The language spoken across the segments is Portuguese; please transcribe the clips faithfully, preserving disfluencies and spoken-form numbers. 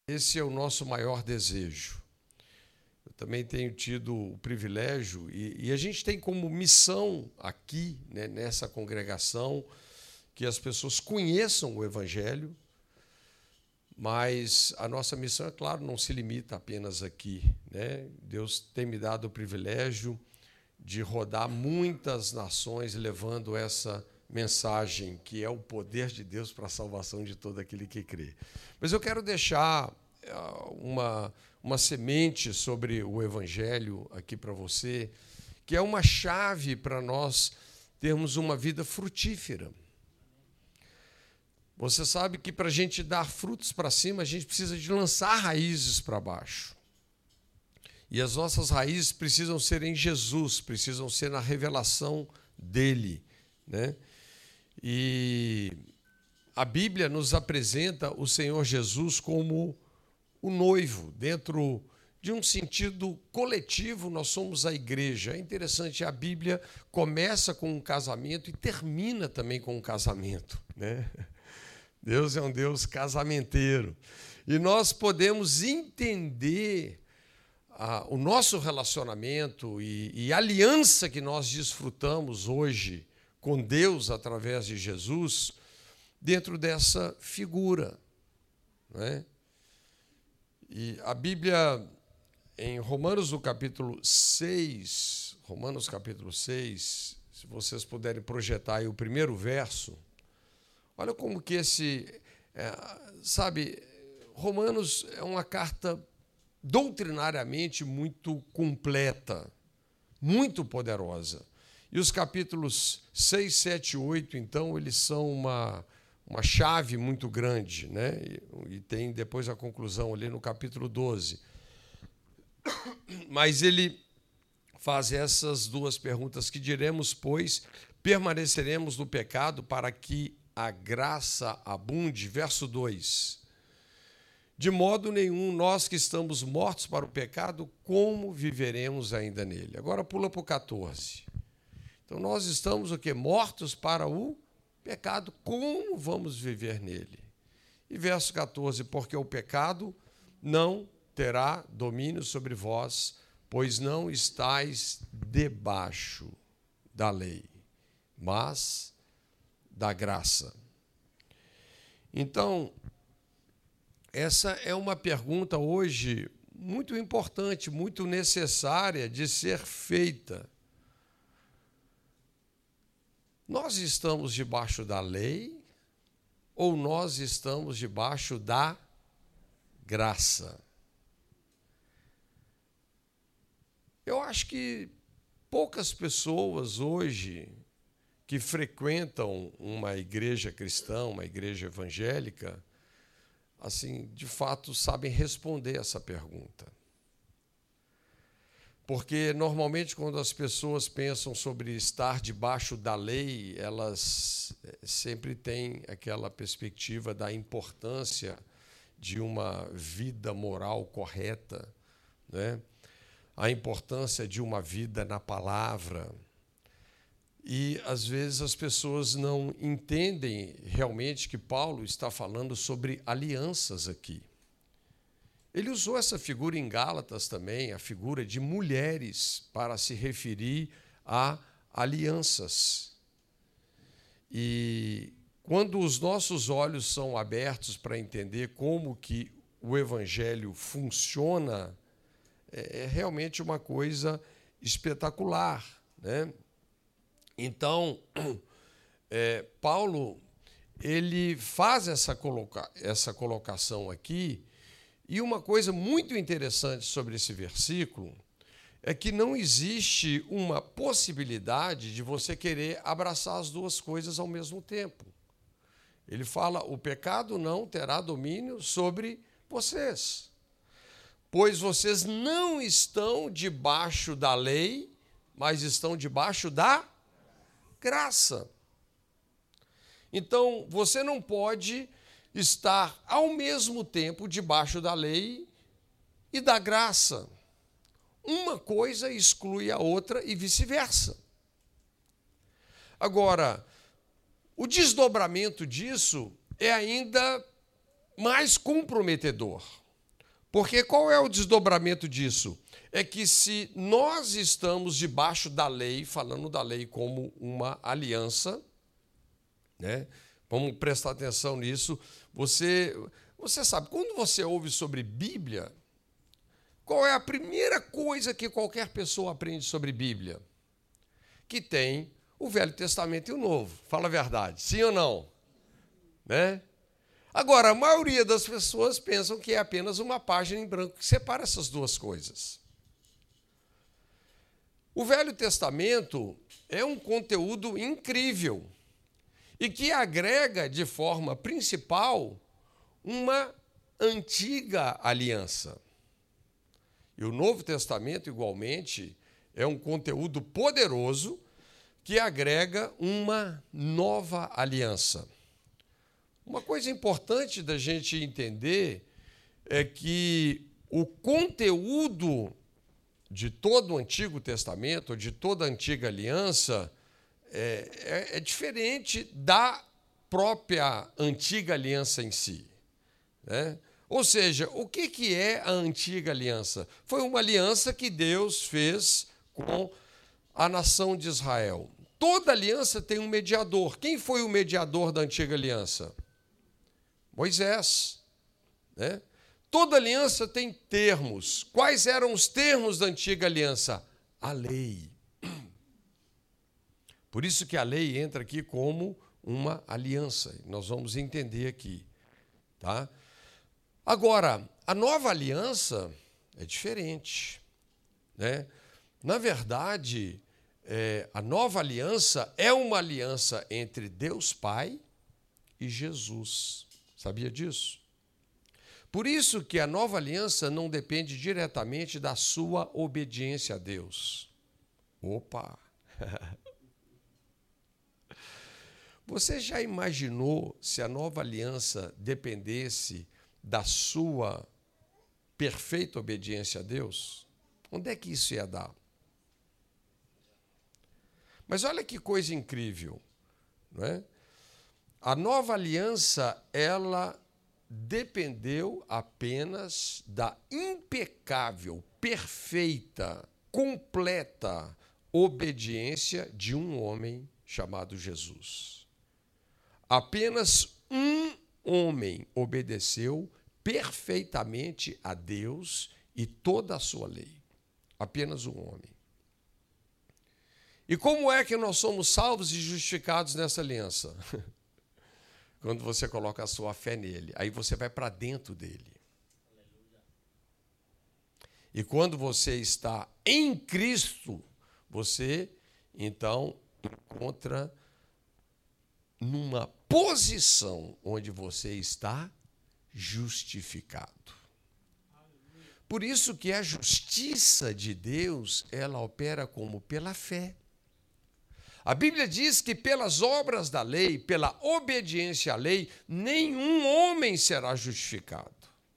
Esse é o nosso maior desejo. Eu também tenho tido o privilégio, e, e a gente tem como missão aqui, né, nessa congregação, que as pessoas conheçam o Evangelho, mas a nossa missão, é claro, não se limita apenas aqui, né? Deus tem me dado o privilégio de rodar muitas nações levando essa mensagem, que é o poder de Deus para a salvação de todo aquele que crê. Mas eu quero deixar uma, uma semente sobre o Evangelho aqui para você, que é uma chave para nós termos uma vida frutífera. Você sabe que para a gente dar frutos para cima, a gente precisa de lançar raízes para baixo. E as nossas raízes precisam ser em Jesus, precisam ser na revelação dele, né? E a Bíblia nos apresenta o Senhor Jesus como o noivo. Dentro de um sentido coletivo, nós somos a igreja. É interessante, a Bíblia começa com um casamento e termina também com um casamento, né? Deus é um Deus casamenteiro. E nós podemos entender ah, o nosso relacionamento e, e a aliança que nós desfrutamos hoje com Deus através de Jesus dentro dessa figura, né? E a Bíblia, em Romanos, no capítulo seis, Romanos capítulo seis, se vocês puderem projetar aí o primeiro verso, olha como que esse, é, sabe, Romanos é uma carta doutrinariamente muito completa, muito poderosa. E os capítulos seis, sete e oito, então, eles são uma, uma chave muito grande, né? E, e tem depois a conclusão ali no capítulo doze. Mas ele faz essas duas perguntas: que diremos, pois, permaneceremos no pecado para que a graça abunde? Verso dois. De modo nenhum, nós que estamos mortos para o pecado, como viveremos ainda nele? Agora pula para o catorze. Então, nós estamos o quê? Mortos para o pecado, como vamos viver nele? E verso catorze, porque o pecado não terá domínio sobre vós, pois não estáis debaixo da lei, mas da graça. Então, essa é uma pergunta hoje muito importante, muito necessária de ser feita. Nós estamos debaixo da lei ou nós estamos debaixo da graça? Eu acho que poucas pessoas hoje que frequentam uma igreja cristã, uma igreja evangélica, assim, de fato, sabem responder essa pergunta. Porque, normalmente, quando as pessoas pensam sobre estar debaixo da lei, elas sempre têm aquela perspectiva da importância de uma vida moral correta, né? A importância de uma vida na palavra. E, às vezes, as pessoas não entendem realmente que Paulo está falando sobre alianças aqui. Ele usou essa figura em Gálatas também, a figura de mulheres, para se referir a alianças. E quando os nossos olhos são abertos para entender como que o Evangelho funciona, é realmente uma coisa espetacular, né? Então, é, Paulo, ele faz essa, coloca, essa colocação aqui. E uma coisa muito interessante sobre esse versículo é que não existe uma possibilidade de você querer abraçar as duas coisas ao mesmo tempo. Ele fala: o pecado não terá domínio sobre vocês, pois vocês não estão debaixo da lei, mas estão debaixo da graça. Então, você não pode estar ao mesmo tempo debaixo da lei e da graça. Uma coisa exclui a outra e vice-versa. Agora, o desdobramento disso é ainda mais comprometedor. Porque qual é o desdobramento disso? É que se nós estamos debaixo da lei, falando da lei como uma aliança, né? Vamos prestar atenção nisso. Você, você sabe, quando você ouve sobre Bíblia, qual é a primeira coisa que qualquer pessoa aprende sobre Bíblia? Que tem o Velho Testamento e o Novo. Fala a verdade, sim ou não? Né? Agora, a maioria das pessoas pensam que é apenas uma página em branco que separa essas duas coisas. O Velho Testamento é um conteúdo incrível e que agrega de forma principal uma antiga aliança. E o Novo Testamento, igualmente, é um conteúdo poderoso que agrega uma nova aliança. Uma coisa importante da gente entender é que o conteúdo de todo o Antigo Testamento, de toda a Antiga Aliança, é, é, é diferente da própria Antiga Aliança em si, né? Ou seja, o que, que é a Antiga Aliança? Foi uma aliança que Deus fez com a nação de Israel. Toda aliança tem um mediador. Quem foi o mediador da Antiga Aliança? Moisés, né? Toda aliança tem termos. Quais eram os termos da Antiga Aliança? A lei. Por isso que a lei entra aqui como uma aliança. Nós vamos entender aqui, tá? Agora, a nova aliança é diferente, né? Na verdade, é, a nova aliança é uma aliança entre Deus Pai e Jesus. Sabia disso? Por isso que a nova aliança não depende diretamente da sua obediência a Deus. Opa! Você já imaginou se a nova aliança dependesse da sua perfeita obediência a Deus? Onde é que isso ia dar? Mas olha que coisa incrível, não é? A nova aliança, ela dependeu apenas da impecável, perfeita, completa obediência de um homem chamado Jesus. Apenas um homem obedeceu perfeitamente a Deus e toda a sua lei. Apenas um homem. E como é que nós somos salvos e justificados nessa aliança? Quando você coloca a sua fé nele, aí você vai para dentro dele. E quando você está em Cristo, você, então, encontra numa posição onde você está justificado. Por isso que a justiça de Deus, ela opera como pela fé. A Bíblia diz que pelas obras da lei, pela obediência à lei, nenhum homem será justificado.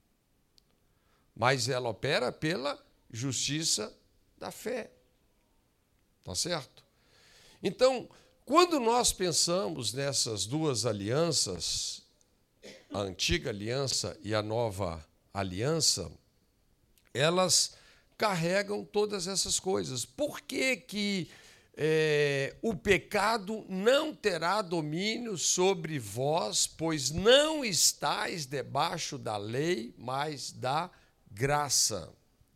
Mas ela opera pela justiça da fé. Tá certo? Então, quando nós pensamos nessas duas alianças, a antiga aliança e a nova aliança, elas carregam todas essas coisas. Por que que é, o pecado não terá domínio sobre vós, pois não estáis debaixo da lei, mas da graça?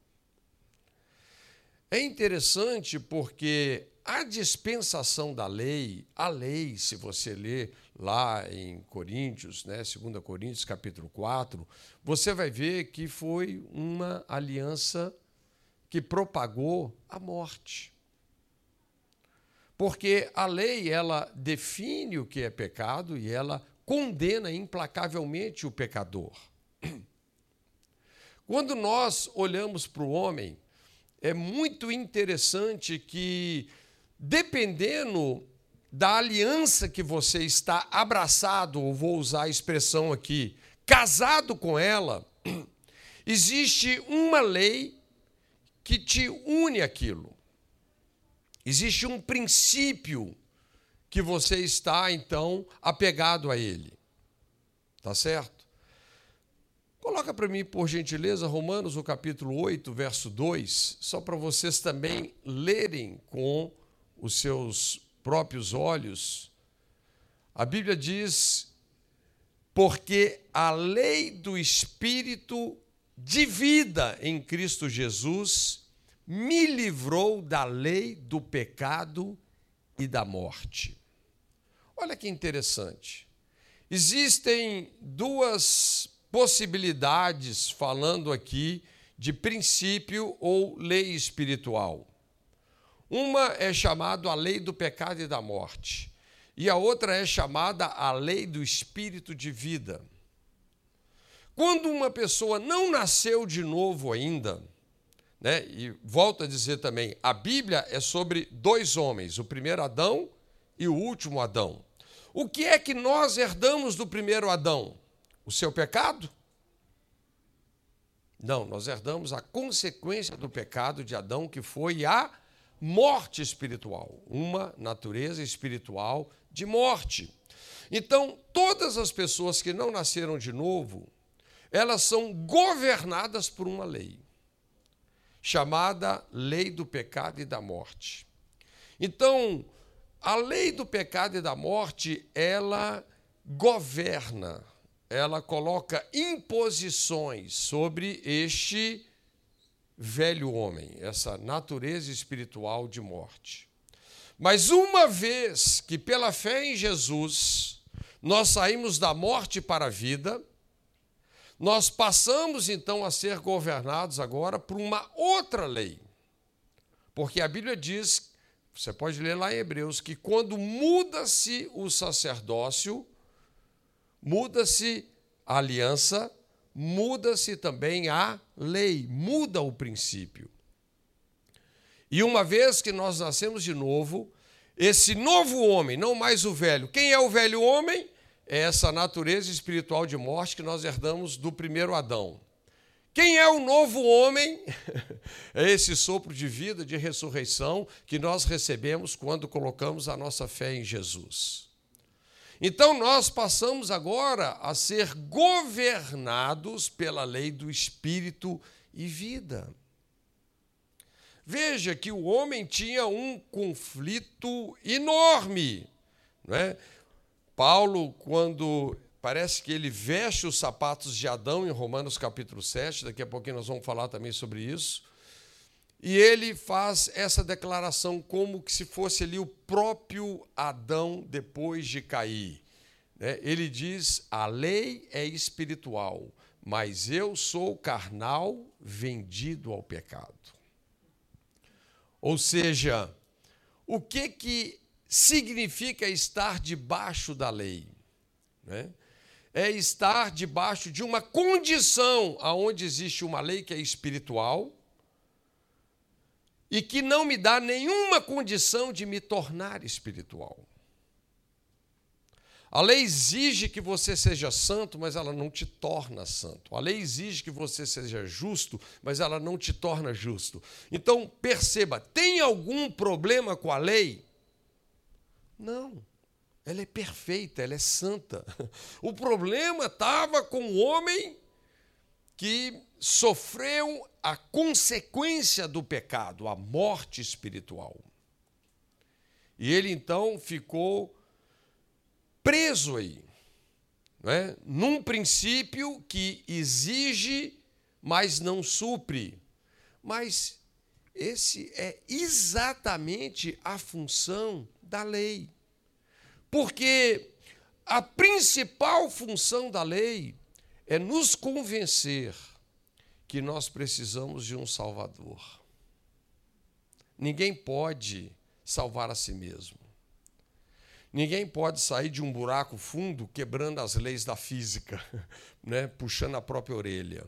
É interessante porque a dispensação da lei, a lei, se você ler lá em Coríntios, né, dois Coríntios, capítulo quatro, você vai ver que foi uma aliança que propagou a morte. Porque a lei, ela define o que é pecado e ela condena implacavelmente o pecador. Quando nós olhamos para o homem, é muito interessante que, dependendo da aliança que você está abraçado, ou vou usar a expressão aqui, casado com ela, existe uma lei que te une àquilo. Existe um princípio que você está, então, apegado a ele. Tá certo? Coloca para mim, por gentileza, Romanos, o capítulo oito, verso dois, só para vocês também lerem com os seus próprios olhos. A Bíblia diz: porque a lei do Espírito de vida em Cristo Jesus me livrou da lei do pecado e da morte. Olha que interessante. Existem duas possibilidades, falando aqui de princípio ou lei espiritual. Uma é chamada a lei do pecado e da morte, e a outra é chamada a lei do espírito de vida. Quando uma pessoa não nasceu de novo ainda, né, e volto a dizer também, a Bíblia é sobre dois homens, o primeiro Adão e o último Adão. O que é que nós herdamos do primeiro Adão? O seu pecado? Não, nós herdamos a consequência do pecado de Adão, que foi a morte espiritual, uma natureza espiritual de morte. Então, todas as pessoas que não nasceram de novo, elas são governadas por uma lei, chamada lei do pecado e da morte. Então, a lei do pecado e da morte, ela governa, ela coloca imposições sobre este velho homem, essa natureza espiritual de morte. Mas uma vez que pela fé em Jesus nós saímos da morte para a vida, nós passamos então a ser governados agora por uma outra lei. Porque a Bíblia diz, você pode ler lá em Hebreus, que quando muda-se o sacerdócio, muda-se a aliança, muda-se também a lei, muda o princípio. E uma vez que nós nascemos de novo, esse novo homem, não mais o velho, quem é o velho homem? É essa natureza espiritual de morte que nós herdamos do primeiro Adão. Quem é o novo homem? É esse sopro de vida, de ressurreição, que nós recebemos quando colocamos a nossa fé em Jesus. Então, nós passamos agora a ser governados pela lei do Espírito e vida. Veja que o homem tinha um conflito enorme, não é? Paulo, quando parece que ele veste os sapatos de Adão, em Romanos capítulo sete, daqui a pouquinho nós vamos falar também sobre isso, e ele faz essa declaração como que se fosse ali o próprio Adão depois de cair. Ele diz, a lei é espiritual, mas eu sou carnal, vendido ao pecado. Ou seja, o que, que significa estar debaixo da lei? É estar debaixo de uma condição onde existe uma lei que é espiritual, e que não me dá nenhuma condição de me tornar espiritual. A lei exige que você seja santo, mas ela não te torna santo. A lei exige que você seja justo, mas ela não te torna justo. Então, perceba, tem algum problema com a lei? Não. Ela é perfeita, ela é santa. O problema estava com o homem que sofreu a consequência do pecado, a morte espiritual. E ele, então, ficou preso aí, não é? Num princípio que exige, mas não supre. Mas esse é exatamente a função da lei. Porque a principal função da lei é nos convencer que nós precisamos de um Salvador. Ninguém pode salvar a si mesmo. Ninguém pode sair de um buraco fundo quebrando as leis da física, né? Puxando a própria orelha.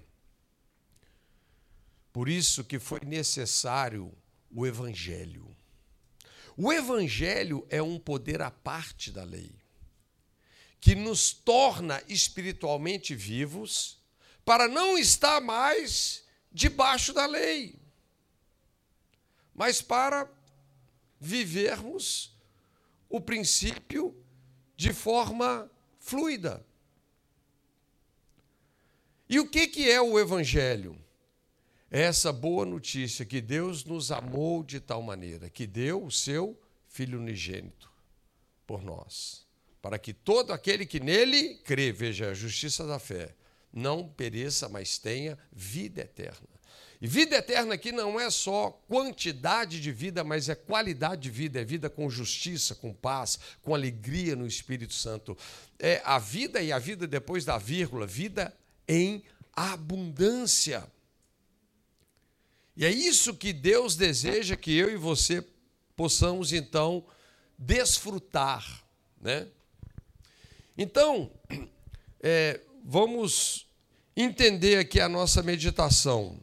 Por isso que foi necessário o Evangelho. O Evangelho é um poder à parte da lei, que nos torna espiritualmente vivos para não estar mais debaixo da lei, mas para vivermos o princípio de forma fluida. E o que que é o Evangelho? É essa boa notícia que Deus nos amou de tal maneira que deu o seu Filho unigênito por nós, para que todo aquele que nele crê, veja, a justiça da fé, não pereça, mas tenha vida eterna. E vida eterna aqui não é só quantidade de vida, mas é qualidade de vida, é vida com justiça, com paz, com alegria no Espírito Santo. É a vida e a vida depois da vírgula, vida em abundância. E é isso que Deus deseja que eu e você possamos, então, desfrutar, né? Então, é, vamos entender aqui a nossa meditação.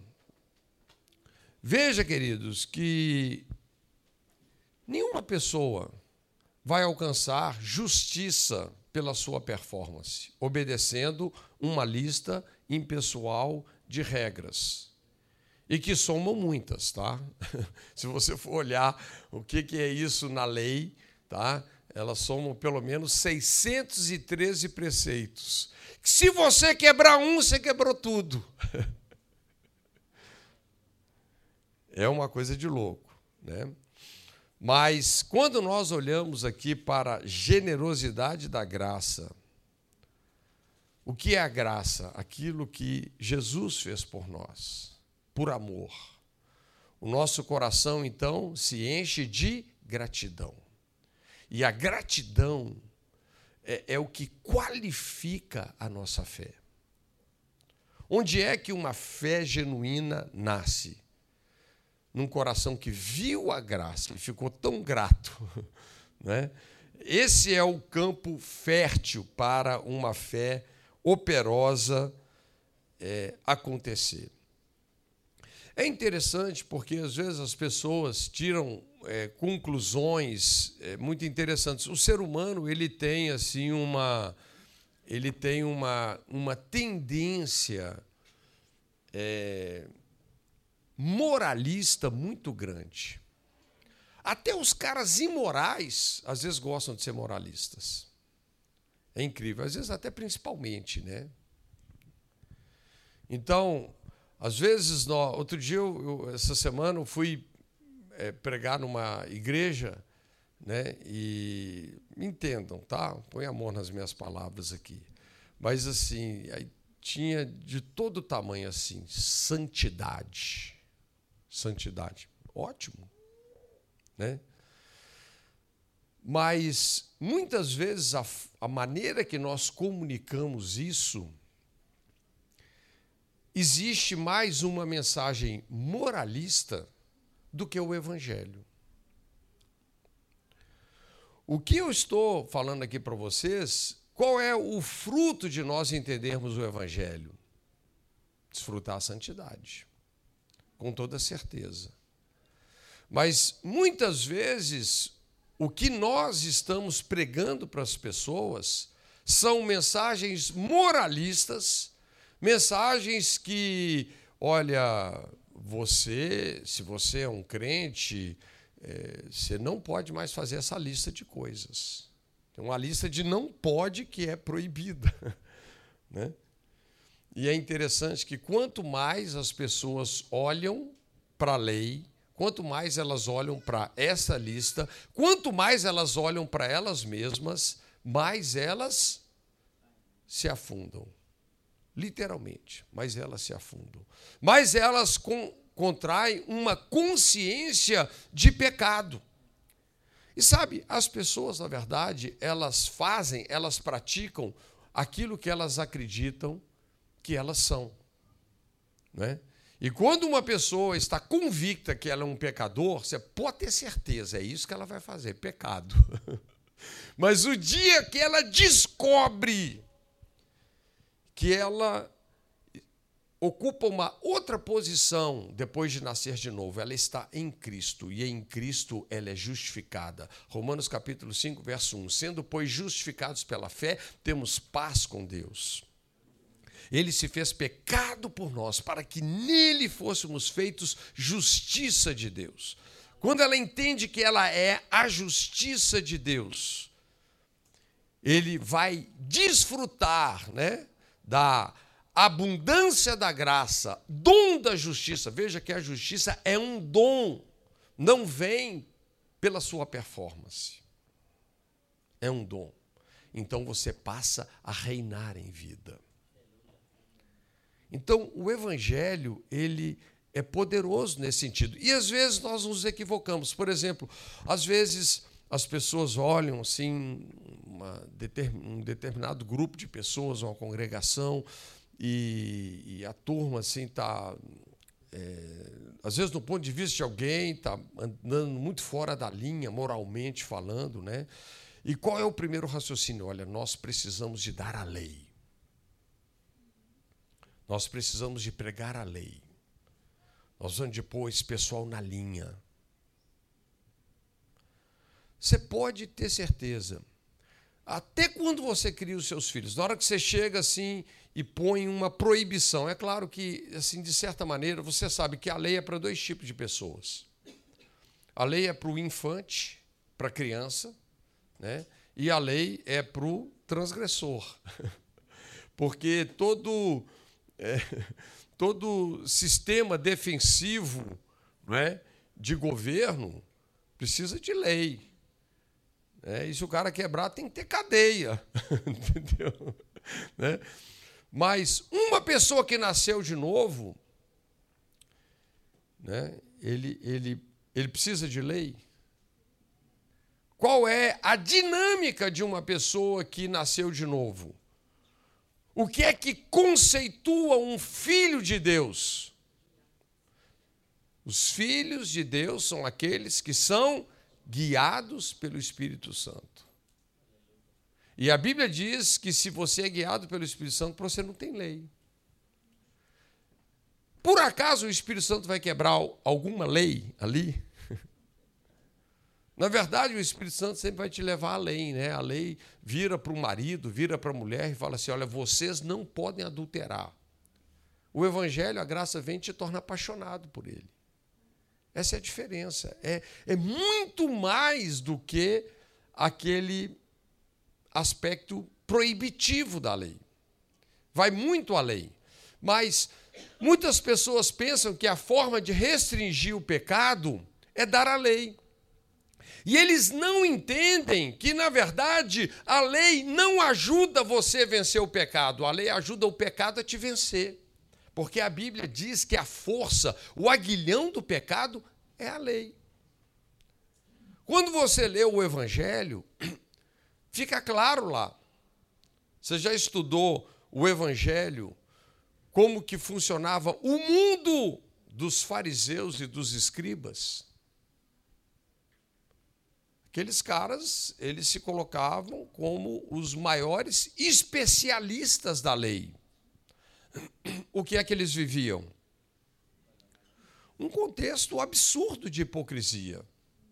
Veja, queridos, que nenhuma pessoa vai alcançar justiça pela sua performance, obedecendo uma lista impessoal de regras. E que somam muitas, tá? Se você for olhar o que é isso na lei, tá? Elas somam pelo menos seiscentos e treze preceitos. Se você quebrar um, você quebrou tudo. É uma coisa de louco, né? Mas quando nós olhamos aqui para a generosidade da graça, o que é a graça? Aquilo que Jesus fez por nós, por amor. O nosso coração, então, se enche de gratidão. E a gratidão é, é o que qualifica a nossa fé. Onde é que uma fé genuína nasce? Num coração que viu a graça e ficou tão grato, né? Esse é o campo fértil para uma fé operosa é, acontecer. É interessante porque, às vezes, as pessoas tiram é, conclusões é, muito interessantes. O ser humano ele tem, assim, uma, ele tem uma, uma tendência é, moralista muito grande. Até os caras imorais, às vezes, gostam de ser moralistas. É incrível, às vezes até principalmente, né? Então, às vezes, no, outro dia, eu, eu, essa semana, eu fui é, pregar numa igreja, né? E me entendam, tá? Põe amor nas minhas palavras aqui. Mas, assim, aí tinha de todo tamanho, assim, santidade. Santidade. Ótimo. Né? Mas, muitas vezes, a, a maneira que nós comunicamos isso, existe mais uma mensagem moralista do que o Evangelho. O que eu estou falando aqui para vocês, qual é o fruto de nós entendermos o Evangelho? Desfrutar a santidade, com toda certeza. Mas, muitas vezes, o que nós estamos pregando para as pessoas são mensagens moralistas, mensagens que, olha, você, se você é um crente, é, você não pode mais fazer essa lista de coisas. Tem uma lista de não pode que é proibida, né? E é interessante que quanto mais as pessoas olham para a lei, quanto mais elas olham para essa lista, quanto mais elas olham para elas mesmas, mais elas se afundam. Literalmente, mais elas se afundam. Mais elas com, contraem uma consciência de pecado. E sabe, as pessoas, na verdade, elas fazem, elas praticam aquilo que elas acreditam que elas são, né? E quando uma pessoa está convicta que ela é um pecador, você pode ter certeza, é isso que ela vai fazer, pecado. Mas o dia que ela descobre que ela ocupa uma outra posição depois de nascer de novo, ela está em Cristo, e em Cristo ela é justificada. Romanos capítulo cinco, verso um. Sendo, pois, justificados pela fé, temos paz com Deus. Ele se fez pecado por nós, para que nele fôssemos feitos justiça de Deus. Quando ela entende que ela é a justiça de Deus, ele vai desfrutar, né, da abundância da graça, dom da justiça. Veja que a justiça é um dom, não vem pela sua performance. É um dom. Então você passa a reinar em vida. Então o evangelho, ele é poderoso nesse sentido. E às vezes nós nos equivocamos. Por exemplo, às vezes as pessoas olham assim, uma, um determinado grupo de pessoas, uma congregação, e, e a turma assim está, é, às vezes, do ponto de vista de alguém, está andando muito fora da linha, moralmente falando, né? E qual é o primeiro raciocínio? Olha, nós precisamos de dar a lei. Nós precisamos de pregar a lei. Nós vamos de pôr esse pessoal na linha. Você pode ter certeza, até quando você cria os seus filhos, na hora que você chega assim e põe uma proibição, é claro que, assim, de certa maneira, você sabe que a lei é para dois tipos de pessoas. A lei é para o infante, para a criança, né? E a lei é para o transgressor. Porque todo, é, todo sistema defensivo, né, de governo precisa de lei. É, e se o cara quebrar, tem que ter cadeia. Entendeu? Né? Mas uma pessoa que nasceu de novo, né, ele, ele, ele precisa de lei. Qual é a dinâmica de uma pessoa que nasceu de novo? O que é que conceitua um filho de Deus? Os filhos de Deus são aqueles que são guiados pelo Espírito Santo. E a Bíblia diz que se você é guiado pelo Espírito Santo, você não tem lei. Por acaso o Espírito Santo vai quebrar alguma lei ali? Na verdade, o Espírito Santo sempre vai te levar além, né? A lei vira para o marido, vira para a mulher e fala assim, olha, vocês não podem adulterar. O Evangelho, a graça vem e te torna apaixonado por ele. Essa é a diferença. É, é muito mais do que aquele aspecto proibitivo da lei. Vai muito além. Mas muitas pessoas pensam que a forma de restringir o pecado é dar a lei. E eles não entendem que, na verdade, a lei não ajuda você a vencer o pecado. A lei ajuda o pecado a te vencer. Porque a Bíblia diz que a força, o aguilhão do pecado é a lei. Quando você lê o Evangelho, fica claro lá. Você já estudou o Evangelho, como que funcionava o mundo dos fariseus e dos escribas? Aqueles caras, eles se colocavam como os maiores especialistas da lei. O que é que eles viviam? Um contexto absurdo de hipocrisia.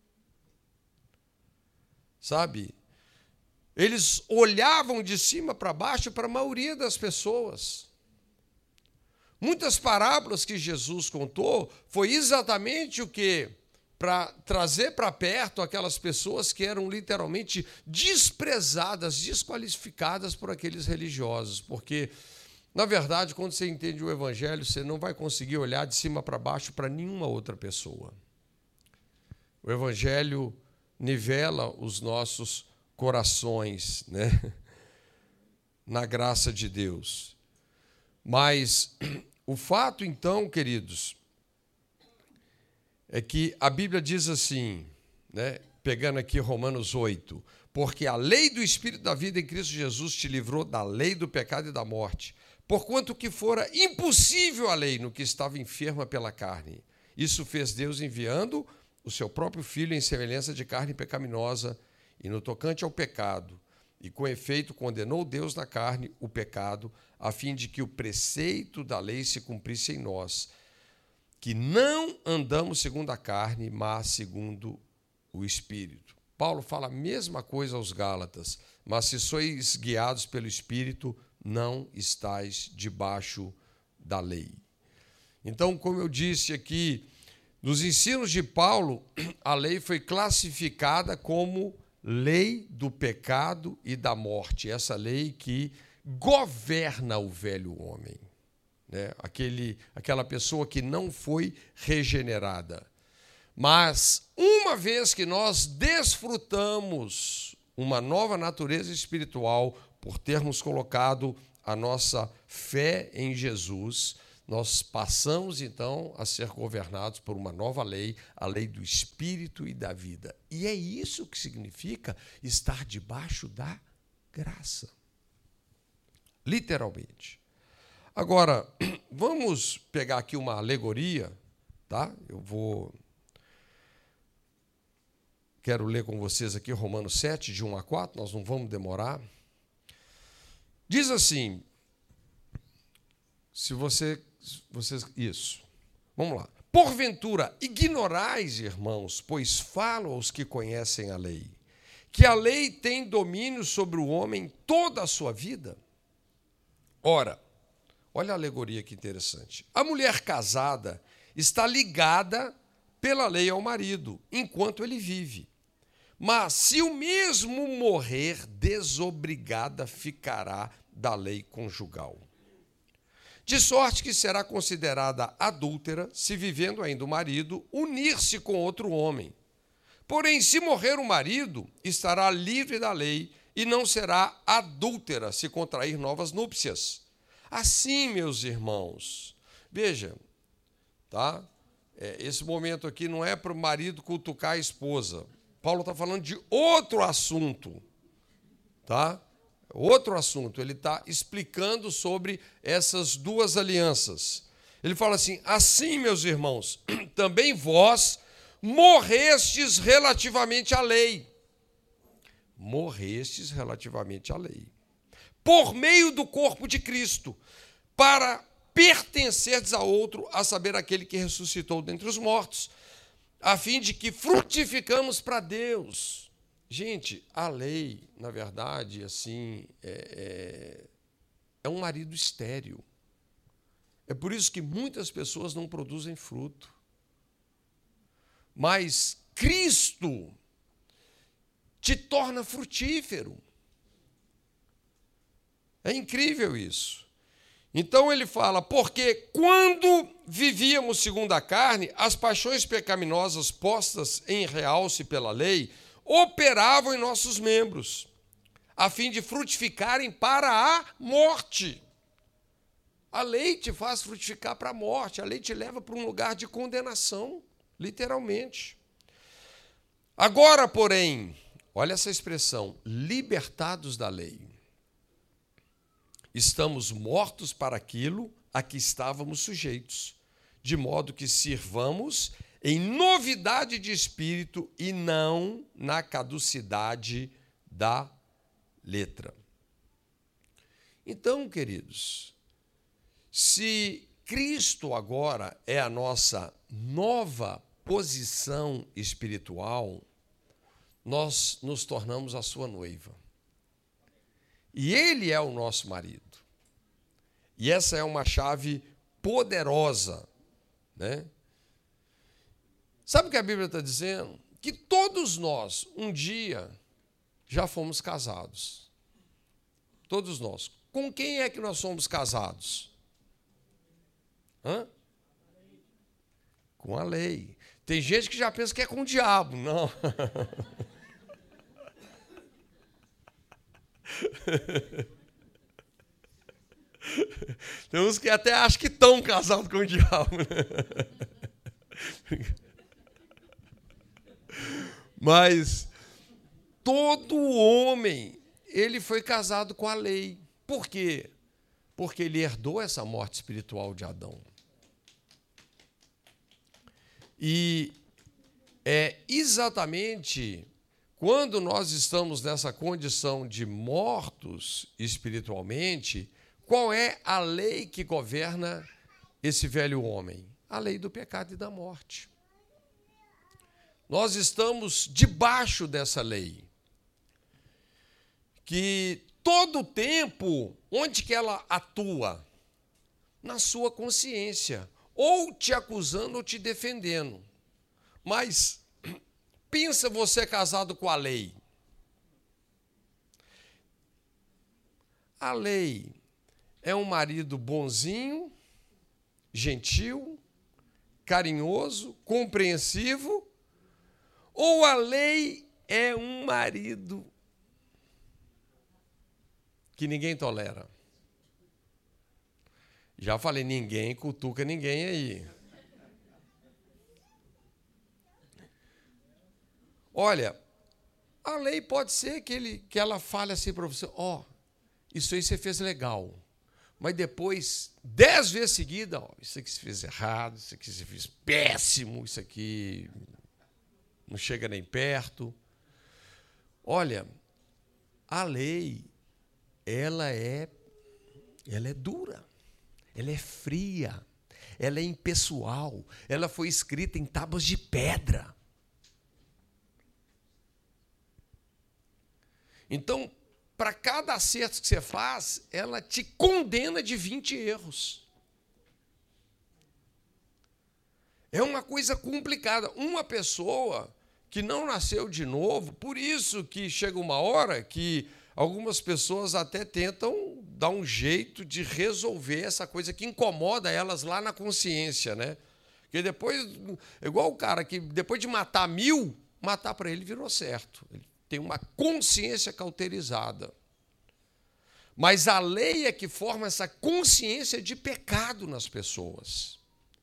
Sabe? Eles olhavam de cima para baixo para a maioria das pessoas. Muitas parábolas que Jesus contou foi exatamente o quê? Para trazer para perto aquelas pessoas que eram literalmente desprezadas, desqualificadas por aqueles religiosos, porque, na verdade, quando você entende o Evangelho, você não vai conseguir olhar de cima para baixo para nenhuma outra pessoa. O Evangelho nivela os nossos corações, né? Na graça de Deus. Mas o fato, então, queridos, é que a Bíblia diz assim, né, pegando aqui Romanos oito, porque a lei do Espírito da vida em Cristo Jesus te livrou da lei do pecado e da morte, porquanto que fora impossível a lei no que estava enferma pela carne. Isso fez Deus enviando o seu próprio Filho em semelhança de carne pecaminosa, e no tocante ao pecado, e com efeito condenou Deus na carne o pecado, a fim de que o preceito da lei se cumprisse em nós, que não andamos segundo a carne, mas segundo o Espírito. Paulo fala a mesma coisa aos Gálatas, mas se sois guiados pelo Espírito, não estáis debaixo da lei. Então, como eu disse aqui, nos ensinos de Paulo, a lei foi classificada como lei do pecado e da morte, essa lei que governa o velho homem. né? Aquele, aquela pessoa que não foi regenerada. Mas, uma vez que nós desfrutamos uma nova natureza espiritual por termos colocado a nossa fé em Jesus, nós passamos, então, a ser governados por uma nova lei, a lei do Espírito e da vida. E é isso que significa estar debaixo da graça. Literalmente. Agora, vamos pegar aqui uma alegoria, tá? Eu vou... Quero ler com vocês aqui Romanos sete, de um a quatro, nós não vamos demorar. Diz assim, se você... Vocês, isso. Vamos lá. Porventura, ignorais, irmãos, pois falo aos que conhecem a lei, que a lei tem domínio sobre o homem toda a sua vida? Ora, olha a alegoria que interessante. A mulher casada está ligada pela lei ao marido, enquanto ele vive. Mas, se o mesmo morrer, desobrigada ficará da lei conjugal. De sorte que será considerada adúltera, se vivendo ainda o marido, unir-se com outro homem. Porém, se morrer o marido, estará livre da lei e não será adúltera se contrair novas núpcias. Assim, meus irmãos, veja, tá? É, esse momento aqui não é para o marido cutucar a esposa. Paulo está falando de outro assunto, tá? Outro assunto, ele está explicando sobre essas duas alianças. Ele fala assim, assim, meus irmãos, também vós morrestes relativamente à lei. Morrestes relativamente à lei. Por meio do corpo de Cristo, para pertencerdes a outro, a saber, aquele que ressuscitou dentre os mortos, a fim de que frutificamos para Deus. Gente, a lei, na verdade, assim, é, é, é um marido estéril. É por isso que muitas pessoas não produzem fruto. Mas Cristo te torna frutífero. É incrível isso. Então ele fala, porque quando vivíamos segundo a carne, as paixões pecaminosas postas em realce pela lei operavam em nossos membros, a fim de frutificarem para a morte. A lei te faz frutificar para a morte, a lei te leva para um lugar de condenação, literalmente. Agora, porém, olha essa expressão, libertados da lei. Estamos mortos para aquilo a que estávamos sujeitos, de modo que sirvamos em novidade de espírito e não na caducidade da letra. Então, queridos, se Cristo agora é a nossa nova posição espiritual, nós nos tornamos a sua noiva. E Ele é o nosso marido. E essa é uma chave poderosa, né? Sabe o que a Bíblia está dizendo? Que todos nós, um dia, já fomos casados. Todos nós. Com quem é que nós somos casados? Hã? Com a lei. Tem gente que já pensa que é com o diabo. Não. Tem uns que até acham que estão casados com o diabo. Mas todo homem, ele foi casado com a lei. Por quê? Porque ele herdou essa morte espiritual de Adão. E é exatamente quando nós estamos nessa condição de mortos espiritualmente, qual é a lei que governa esse velho homem? A lei do pecado e da morte. Nós estamos debaixo dessa lei, que todo o tempo, onde que ela atua? Na sua consciência, ou te acusando ou te defendendo. Mas pensa você casado com a lei. A lei é um marido bonzinho gentil, carinhoso, compreensivo, ou a lei é um marido que ninguém tolera? Já falei, ninguém cutuca ninguém aí. Olha, a lei pode ser que, ele, que ela fale assim para você, ó, oh, isso aí você fez legal, mas depois, dez vezes seguida, ó, isso aqui você fez errado, isso aqui você fez péssimo, isso aqui não chega nem perto. Olha, a lei, ela é, ela é dura. Ela é fria, ela é impessoal, ela foi escrita em tábuas de pedra. Então, para cada acerto que você faz, ela te condena de vinte erros. É uma coisa complicada. Uma pessoa que não nasceu de novo, por isso que chega uma hora que algumas pessoas até tentam dar um jeito de resolver essa coisa que incomoda elas lá na consciência, né? Porque depois, igual o cara que depois de matar mil, matar para ele virou certo. Ele tem uma consciência cauterizada. Mas a lei é que forma essa consciência de pecado nas pessoas.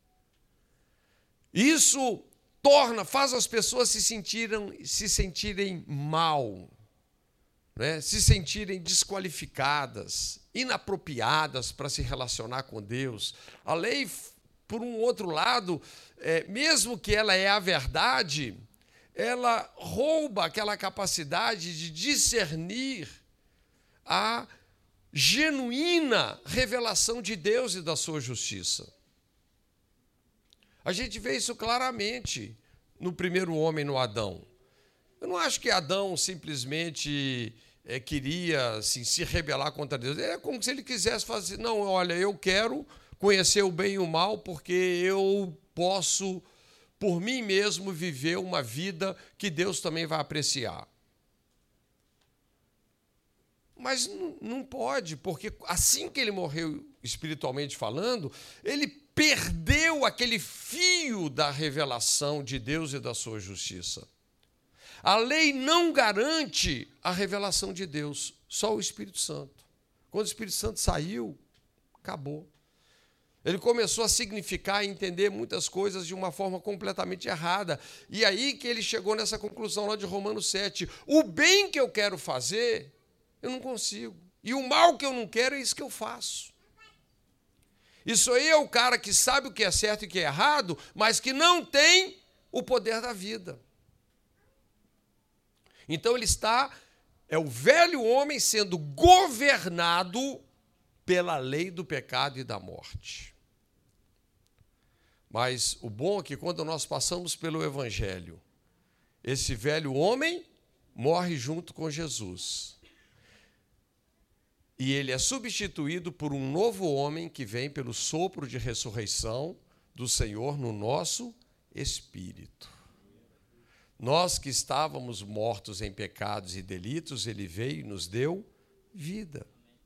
Isso torna, faz as pessoas se sentirem, se sentirem mal, né? Se sentirem desqualificadas, inapropriadas para se relacionar com Deus. A lei, por um outro lado, é, mesmo que ela é a verdade, ela rouba aquela capacidade de discernir a genuína revelação de Deus e da sua justiça. A gente vê isso claramente no primeiro homem, no Adão. Eu não acho que Adão simplesmente é, queria assim, se rebelar contra Deus. É como se ele quisesse fazer, não, olha, eu quero conhecer o bem e o mal porque eu posso, por mim mesmo, viver uma vida que Deus também vai apreciar. Mas não pode, porque assim que ele morreu espiritualmente falando, ele perdeu aquele fio da revelação de Deus e da sua justiça. A lei não garante a revelação de Deus, só o Espírito Santo. Quando o Espírito Santo saiu, acabou. Ele começou a significar e entender muitas coisas de uma forma completamente errada. E aí que ele chegou nessa conclusão lá de Romanos sete. O bem que eu quero fazer, eu não consigo. E o mal que eu não quero é isso que eu faço. Isso aí é o cara que sabe o que é certo e o que é errado, mas que não tem o poder da vida. Então ele está, é o velho homem sendo governado pela lei do pecado e da morte. Mas o bom é que quando nós passamos pelo Evangelho, esse velho homem morre junto com Jesus. E ele é substituído por um novo homem que vem pelo sopro de ressurreição do Senhor no nosso espírito. Nós que estávamos mortos em pecados e delitos, ele veio e nos deu vida.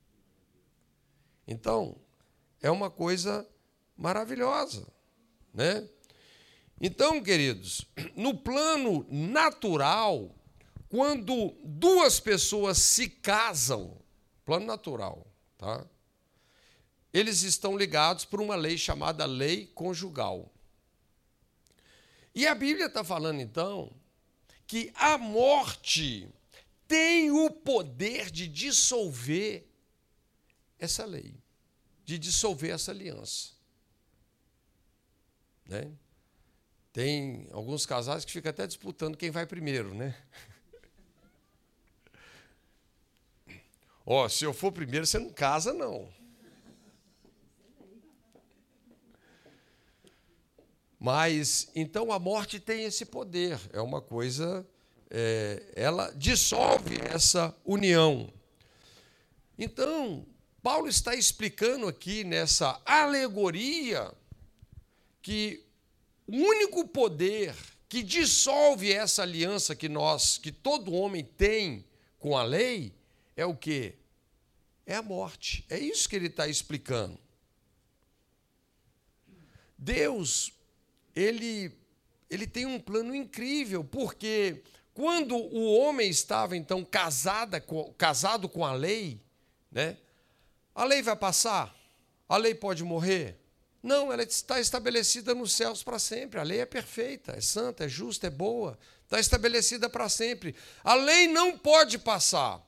Então, é uma coisa maravilhosa, né? Então, queridos, no plano natural, quando duas pessoas se casam, plano natural, tá? Eles estão ligados por uma lei chamada lei conjugal. E a Bíblia está falando, então, que a morte tem o poder de dissolver essa lei, de dissolver essa aliança. Né? Tem alguns casais que ficam até disputando quem vai primeiro, né? Ó, oh, se eu for primeiro, você não casa, não. Mas, então, a morte tem esse poder. É uma coisa... É, ela dissolve essa união. Então, Paulo está explicando aqui, nessa alegoria, que o único poder que dissolve essa aliança que nós, que todo homem tem com a lei, é o quê? É a morte. É isso que ele está explicando. Deus, ele, ele tem um plano incrível, porque quando o homem estava, então, casada, casado com a lei, né, a lei vai passar? A lei pode morrer? Não, ela está estabelecida nos céus para sempre. A lei é perfeita, é santa, é justa, é boa. Está estabelecida para sempre. A lei não pode passar.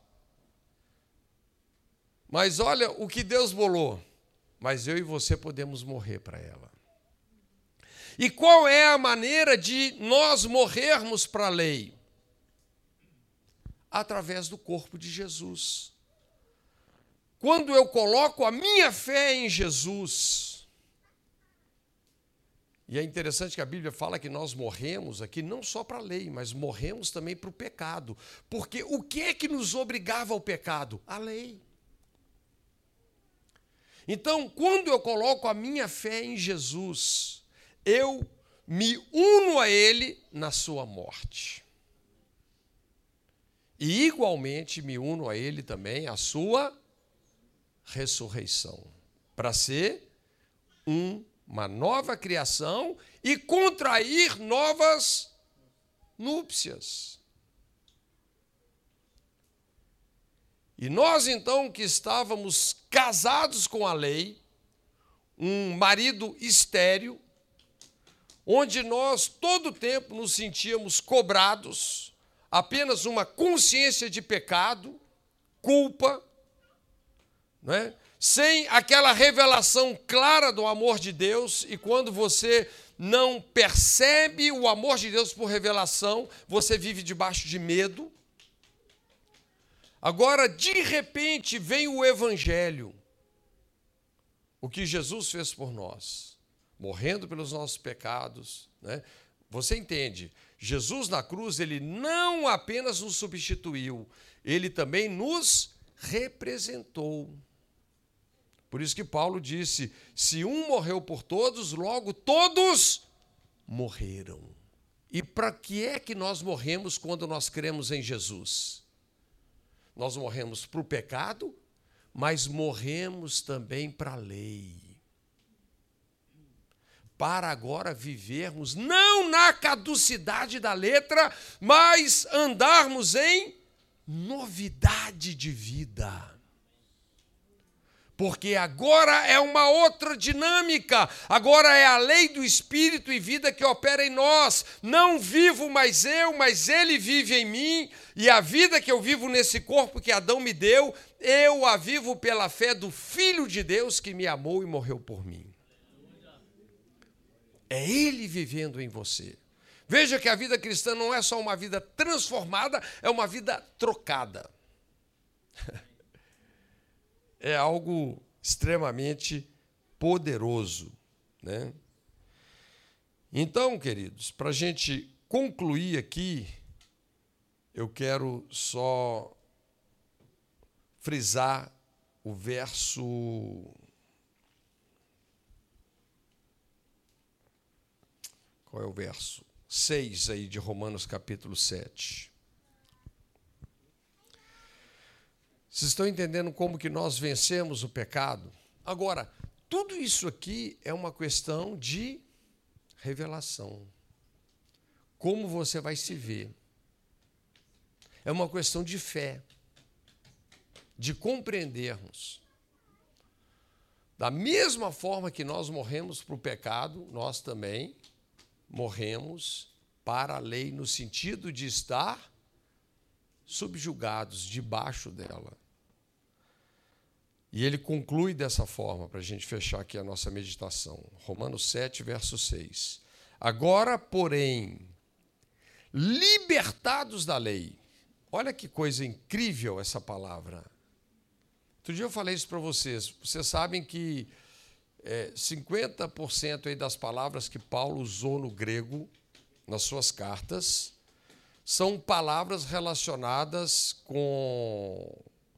Mas olha o que Deus bolou. Mas eu e você podemos morrer para ela. E qual é a maneira de nós morrermos para a lei? Através do corpo de Jesus. Quando eu coloco a minha fé em Jesus, e é interessante que a Bíblia fala que nós morremos aqui não só para a lei, mas morremos também para o pecado. Porque o que é que nos obrigava ao pecado? A lei. Então, quando eu coloco a minha fé em Jesus, eu me uno a Ele na sua morte. E, igualmente, me uno a Ele também à sua ressurreição, para ser um uma nova criação e contrair novas núpcias. E nós, então, que estávamos casados com a lei, um marido estéril, onde nós todo o tempo nos sentíamos cobrados, apenas uma consciência de pecado, culpa, não é? Sem aquela revelação clara do amor de Deus, e quando você não percebe o amor de Deus por revelação, você vive debaixo de medo. Agora, de repente, vem o Evangelho, o que Jesus fez por nós, morrendo pelos nossos pecados, né? Você entende? Jesus na cruz, ele não apenas nos substituiu, ele também nos representou. Por isso que Paulo disse, se um morreu por todos, logo todos morreram. E para que é que nós morremos quando nós cremos em Jesus? Nós morremos para o pecado, mas morremos também para a lei. Para agora vivermos, não na caducidade da letra, mas andarmos em novidade de vida. Porque agora é uma outra dinâmica, agora é a lei do Espírito e vida que opera em nós. Não vivo mais eu, mas Ele vive em mim, e a vida que eu vivo nesse corpo que Adão me deu, eu a vivo pela fé do Filho de Deus que me amou e morreu por mim. É Ele vivendo em você. Veja que a vida cristã não é só uma vida transformada, é uma vida trocada. É algo extremamente poderoso, né? Então, queridos, para a gente concluir aqui, eu quero só frisar o verso... Qual é o verso? seis aí de Romanos capítulo sete. Vocês estão entendendo como que nós vencemos o pecado? Agora, tudo isso aqui é uma questão de revelação. Como você vai se ver. É uma questão de fé, de compreendermos. Da mesma forma que nós morremos para o pecado, nós também morremos para a lei, no sentido de estar subjugados debaixo dela. E ele conclui dessa forma, para a gente fechar aqui a nossa meditação. Romanos sete, verso seis. Agora, porém, libertados da lei. Olha que coisa incrível essa palavra. Outro dia eu falei isso para vocês. Vocês sabem que é, cinquenta por cento aí das palavras que Paulo usou no grego, nas suas cartas, são palavras relacionadas com...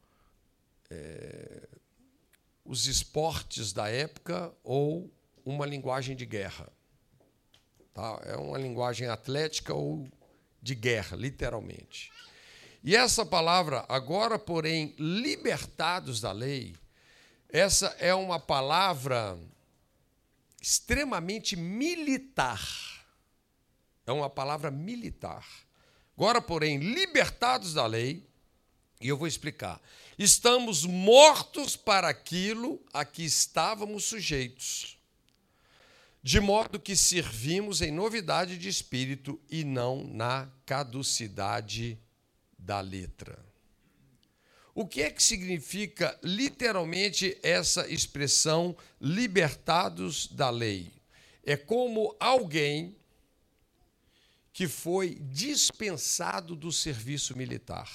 É, os esportes da época ou uma linguagem de guerra. Tá? É uma linguagem atlética ou de guerra, literalmente. E essa palavra, agora, porém, libertados da lei, essa é uma palavra extremamente militar. É uma palavra militar. Agora, porém, libertados da lei, e eu vou explicar. Estamos mortos para aquilo a que estávamos sujeitos, de modo que servimos em novidade de espírito e não na caducidade da letra. O que é que significa literalmente essa expressão libertados da lei? É como alguém que foi dispensado do serviço militar.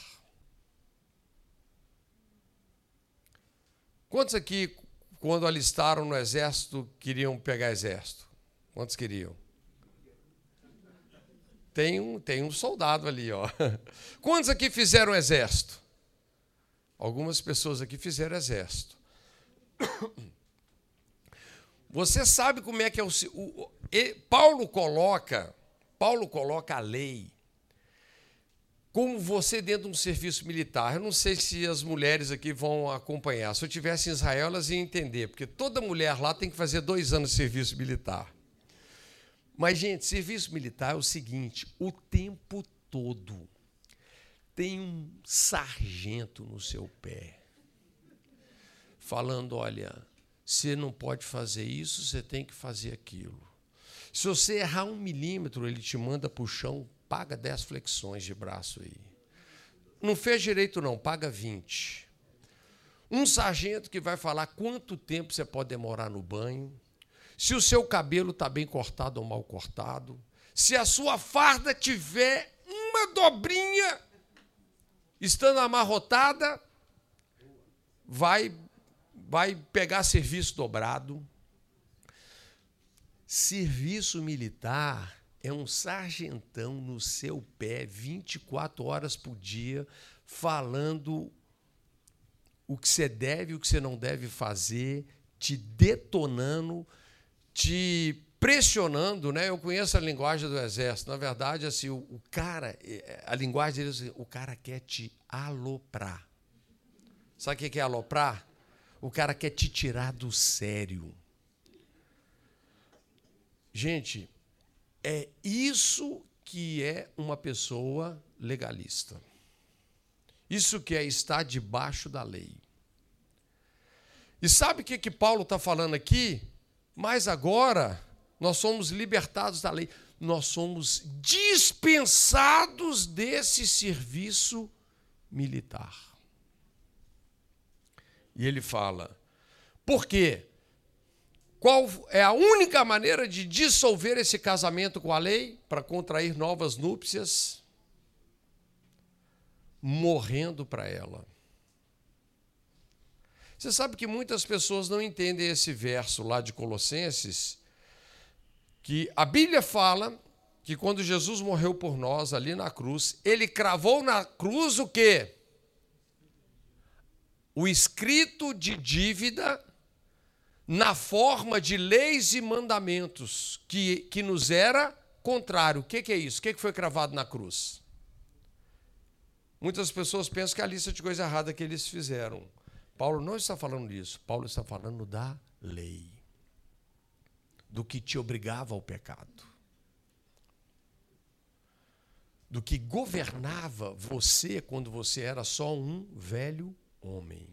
Quantos aqui, quando alistaram no exército, queriam pegar exército? Quantos queriam? Tem um, tem um soldado ali, ó. Quantos aqui fizeram exército? Algumas pessoas aqui fizeram exército. Você sabe como é que é o... o Paulo coloca, Paulo coloca a lei como você dentro de um serviço militar. Eu não sei se as mulheres aqui vão acompanhar. Se eu estivesse em Israel, elas iam entender, porque toda mulher lá tem que fazer dois anos de serviço militar. Mas, gente, serviço militar é o seguinte, o tempo todo tem um sargento no seu pé, falando, olha, você não pode fazer isso, você tem que fazer aquilo. Se você errar um milímetro, ele te manda para o chão, paga dez flexões de braço aí. Não fez direito, não, paga vinte. Um sargento que vai falar quanto tempo você pode demorar no banho, se o seu cabelo está bem cortado ou mal cortado, se a sua farda tiver uma dobrinha estando amarrotada, vai, vai pegar serviço dobrado. Serviço militar é um sargentão no seu pé, vinte e quatro horas por dia, falando o que você deve e o que você não deve fazer, te detonando, te pressionando, né? Eu conheço a linguagem do exército. Na verdade, assim, o, o cara, a linguagem deles, o cara quer te aloprar. Sabe o que é aloprar? O cara quer te tirar do sério. Gente, é isso que é uma pessoa legalista. Isso que é estar debaixo da lei. E sabe o que, que Paulo está falando aqui? Mas agora nós somos libertados da lei. Nós somos dispensados desse serviço militar. E ele fala, por quê? Qual é a única maneira de dissolver esse casamento com a lei para contrair novas núpcias? Morrendo para ela. Você sabe que muitas pessoas não entendem esse verso lá de Colossenses, que a Bíblia fala que quando Jesus morreu por nós ali na cruz, ele cravou na cruz o quê? O escrito de dívida na forma de leis e mandamentos, que, que nos era contrário. O que, que é isso? O que, que foi cravado na cruz? Muitas pessoas pensam que é a lista de coisa errada que eles fizeram. Paulo não está falando disso. Paulo está falando da lei, do que te obrigava ao pecado, do que governava você quando você era só um velho homem.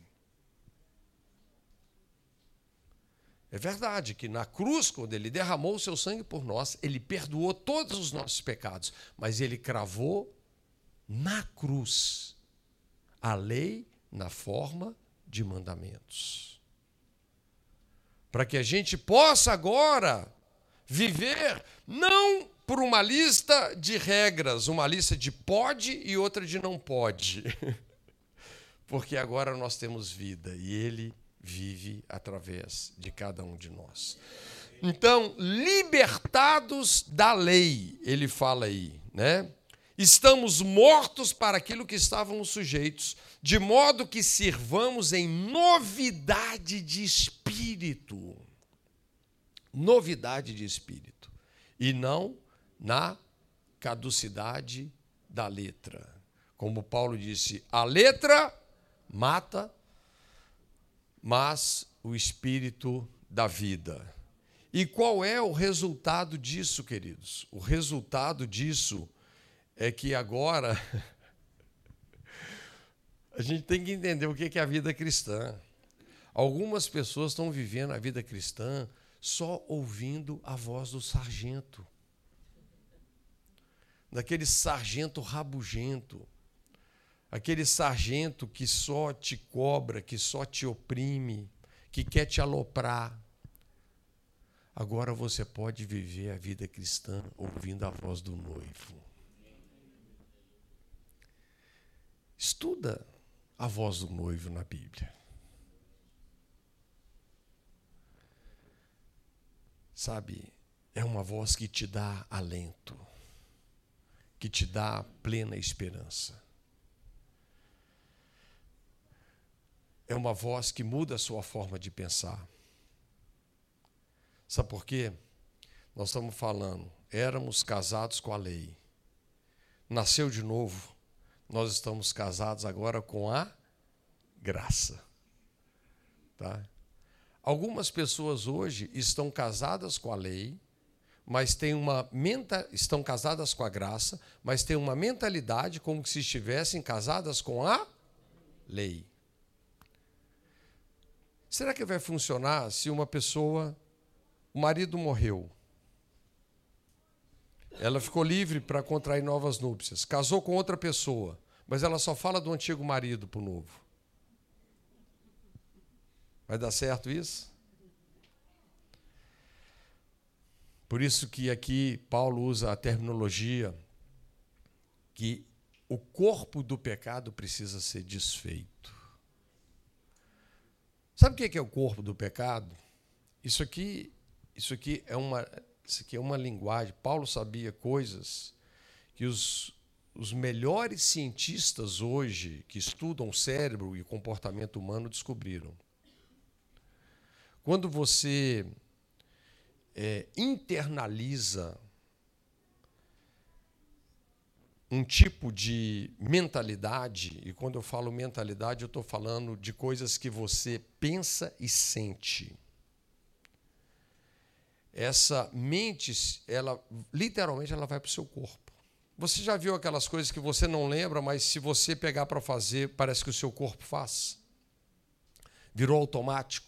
É verdade que na cruz, quando ele derramou o seu sangue por nós, ele perdoou todos os nossos pecados, mas ele cravou na cruz a lei na forma de mandamentos. Para que a gente possa agora viver não por uma lista de regras, uma lista de pode e outra de não pode. Porque agora nós temos vida e ele vive através de cada um de nós. Então, libertados da lei, ele fala aí, né? Estamos mortos para aquilo que estávamos sujeitos, de modo que sirvamos em novidade de espírito. Novidade de espírito. E não na caducidade da letra. Como Paulo disse, a letra mata, mas o espírito da vida. E qual é o resultado disso, queridos? O resultado disso é que agora a gente tem que entender o que é a vida cristã. Algumas pessoas estão vivendo a vida cristã só ouvindo a voz do sargento, daquele sargento rabugento, aquele sargento que só te cobra, que só te oprime, que quer te aloprar. Agora você pode viver a vida cristã ouvindo a voz do noivo. Estuda a voz do noivo na Bíblia. Sabe, é uma voz que te dá alento, que te dá plena esperança. É uma voz que muda a sua forma de pensar. Sabe por quê? Nós estamos falando, éramos casados com a lei. Nasceu de novo, nós estamos casados agora com a graça. Tá? Algumas pessoas hoje estão casadas com a lei, mas têm uma menta, estão casadas com a graça, mas têm uma mentalidade como se estivessem casadas com a lei. Será que vai funcionar se uma pessoa, o marido morreu, ela ficou livre para contrair novas núpcias, casou com outra pessoa, mas ela só fala do antigo marido para o novo? Vai dar certo isso? Por isso que aqui Paulo usa a terminologia que o corpo do pecado precisa ser desfeito. Sabe o que é o corpo do pecado? Isso aqui, isso aqui é uma, isso aqui é uma linguagem. Paulo sabia coisas que os, os melhores cientistas hoje que estudam o cérebro e o comportamento humano descobriram. Quando você é, internaliza um tipo de mentalidade, e quando eu falo mentalidade, eu estou falando de coisas que você pensa e sente. Essa mente, ela literalmente ela vai para o seu corpo. Você já viu aquelas coisas que você não lembra, mas se você pegar para fazer, parece que o seu corpo faz? Virou automático.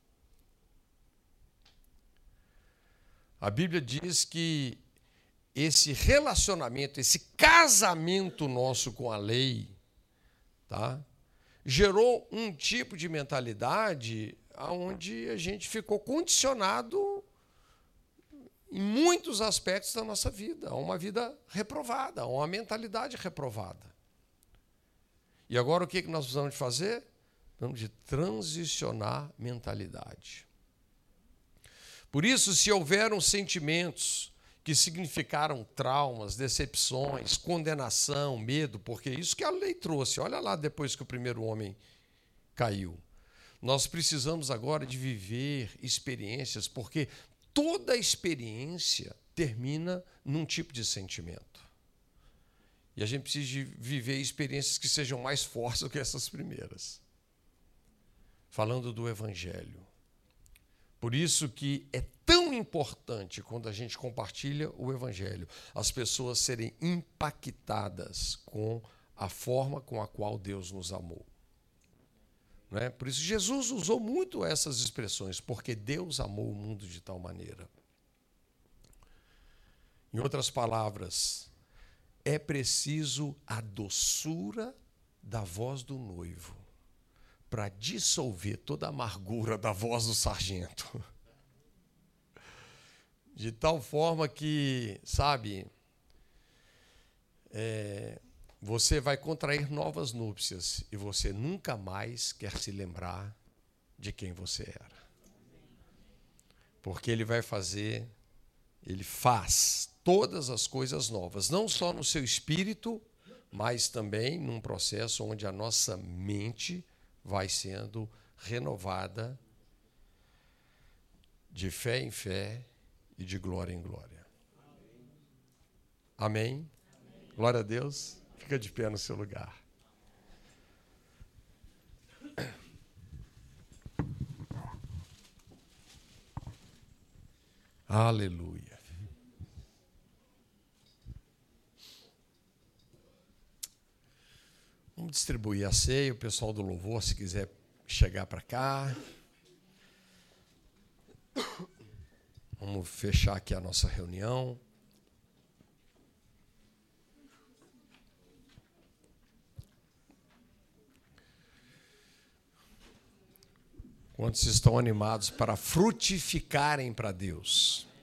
A Bíblia diz que esse relacionamento, esse casamento nosso com a lei, tá, gerou um tipo de mentalidade onde a gente ficou condicionado em muitos aspectos da nossa vida, a uma vida reprovada, a uma mentalidade reprovada. E agora o que nós precisamos de fazer? Precisamos de transicionar mentalidade. Por isso, se houveram sentimentos que significaram traumas, decepções, condenação, medo, porque isso que a lei trouxe, olha lá depois que o primeiro homem caiu. Nós precisamos agora de viver experiências, porque toda experiência termina num tipo de sentimento. E a gente precisa de viver experiências que sejam mais fortes do que essas primeiras. Falando do Evangelho. Por isso que é tão importante, quando a gente compartilha o Evangelho, as pessoas serem impactadas com a forma com a qual Deus nos amou. Não é? Por isso, Jesus usou muito essas expressões, porque Deus amou o mundo de tal maneira. Em outras palavras, é preciso a doçura da voz do noivo para dissolver toda a amargura da voz do sargento. De tal forma que, sabe, é, você vai contrair novas núpcias e você nunca mais quer se lembrar de quem você era. Porque ele vai fazer, ele faz todas as coisas novas, não só no seu espírito, mas também num processo onde a nossa mente vai sendo renovada de fé em fé e de glória em glória. Amém? Amém? Glória a Deus. Fica de pé no seu lugar. Aleluia. Vamos distribuir a ceia. O pessoal do louvor, se quiser chegar para cá. Vamos fechar aqui a nossa reunião. Quantos estão animados para frutificarem para Deus?